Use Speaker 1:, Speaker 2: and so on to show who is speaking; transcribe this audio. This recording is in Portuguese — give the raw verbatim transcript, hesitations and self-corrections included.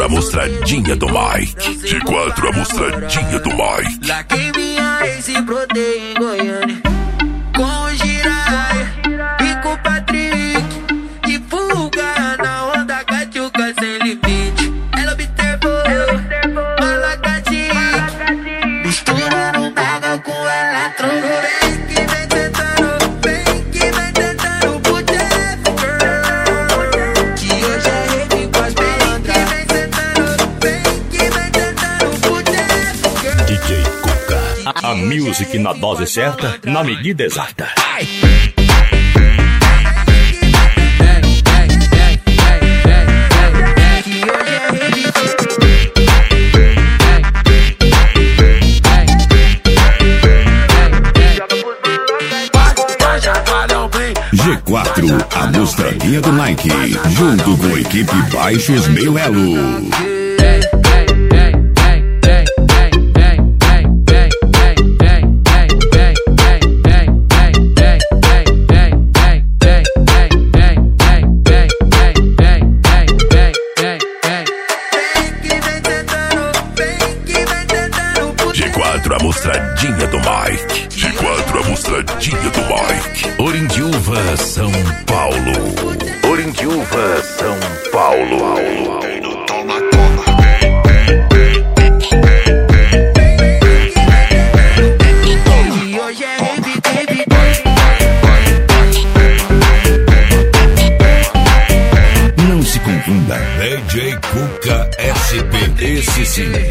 Speaker 1: a mostradinha do Mike. G quatro, a mostradinha do Mike.
Speaker 2: Lá quem minha ex se brotei em Goiânia, com o Jiraya e com o Patrick, de fuga na onda, Catiuca sem limite. Ela observou, fala Catiuca, mistura no mega com eletro. Vem que vem tentando, vem que vem tentando pro Jeff Girl, que hoje é rave com as malandras. Vem tentando, vem que vem tentando pro Jeff Girl.
Speaker 3: D J Cuca, a, a music na dose certa, na medida exata.
Speaker 4: G quatro, a mostradinha do Nike, junto com a equipe Baixos Meio Elo.
Speaker 1: G quatro, a mostradinha do Mike. G quatro, a mostradinha do Mike. Orindiúva, São Paulo. Orindiúva, São Paulo.
Speaker 2: Toma, toma, e hoje é rave, rave.
Speaker 4: Não se confunda.
Speaker 3: D J Cuca S P. Esse sim